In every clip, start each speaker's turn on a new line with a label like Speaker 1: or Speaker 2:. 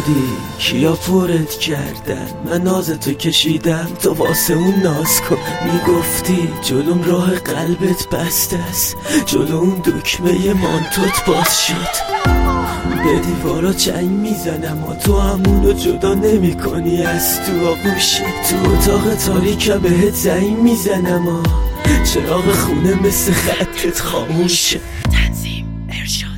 Speaker 1: بودی کیا پرت کردن، من ناز تو کشیدم تو واسه اون ناز کن. میگفتی جلوم راه قلبت بسته است، جلو اون دکمه مانتوت باز شد. به دیوارا چنگ میزنم و تو همونو جدا نمی کنی از تو آغوشی. تو اتاق تاریکم بهت زنگ میزنم و چراغ خونه مثل خطت خاموشه.
Speaker 2: تنظیم ارشاد.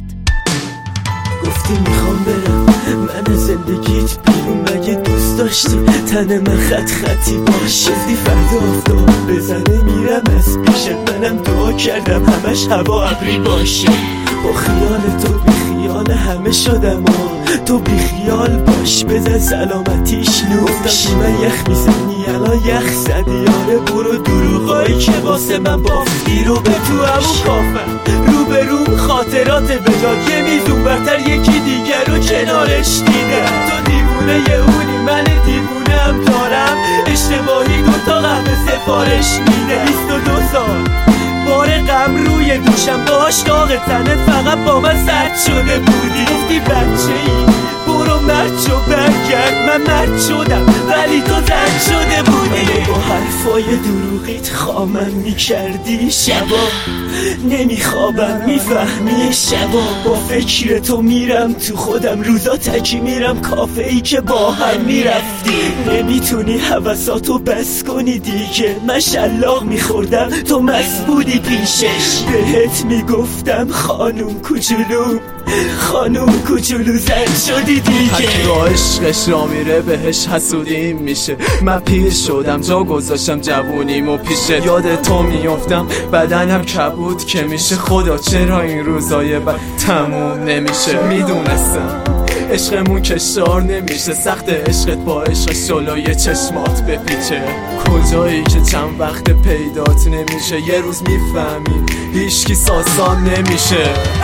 Speaker 1: گفتی میخوام برم من زندگیت بیرون، مگه دوست داشتی تن من خط خطی باشه؟ گفتی فردا آفتاب بزنه میرم از پیشت، منم دعا کردم همش هوا ابری باشه. با خیال تو بی خیال همه شدم و تو بی خیال باش، بزن سلامتیش نوشت. من یخ میزنی الان یخ زدی، آره برو دروغایی که واسه من بافتی رو به تو همون کافم. رو به روم خاطرات بجاد یه میزون برتر یکی دیگر رو کنارش دیدم. تو دیوونه یه اونی من دیوونه هم دارم، اشتباهی دوتا قهوه سفارش میده. 22 سال بار غم روی دوشم، باش داغ تنت فقط با من سرد شده بودی. گفتی بچه ای برو مرد شو برگرد، من مرد شدم ولی تو زن شده بودی. با حرفای دروغیت خامم میکردی شبا، نمیخوابم میفهمی شبا. با فکر تو میرم تو خودم، روزا تکی میرم کافه ای که با هم میرفتی. نمیتونی حواساتو بس کنی دیگه، من شلاق میخوردم تو مست بودی پیشش. بهت میگفتم خانوم کوچولو، خانوم کوچولو زن شدی دیگه.
Speaker 3: هرکی با عشقش را میره بهش حسودیم میشه. من پیر شدم جا گذاشتم جوونیمو پیشه. یاد تو میافتم بدنم کبود که میشه. خدا چرا این روزای بد تموم نمیشه؟ میدونستم عشقمون کشار نمیشه، سخت عشقت با عشق شلوی چشمات بپیچه. کجایی که چند وقت پیدات نمیشه، یه روز میفهمی هیچکی ساسان نمیشه.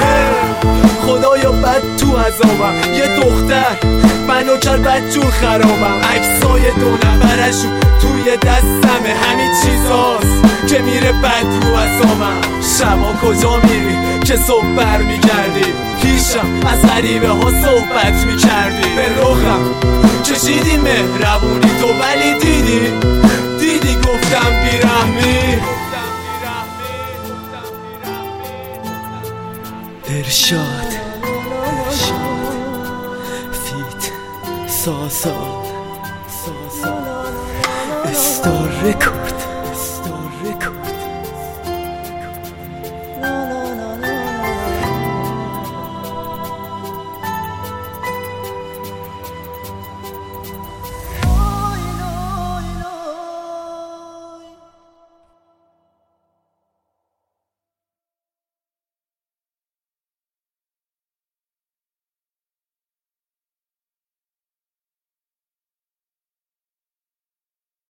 Speaker 3: خدایا بد تو عذابم، یه دختر منو کرد بد جور خرابم. عکسای دو نفرشون توی دستمه، همین چیزاست که میره بد رو عذابم. شبا کجا میری که صبح بر میگردی؟ پیشم از غریبه ها صحبت میکردی. به رخم کشیدی مهربونی تو، ولی دیدی گفتم بیرحمی.
Speaker 1: ارشاد فیت سازان استار رکورد.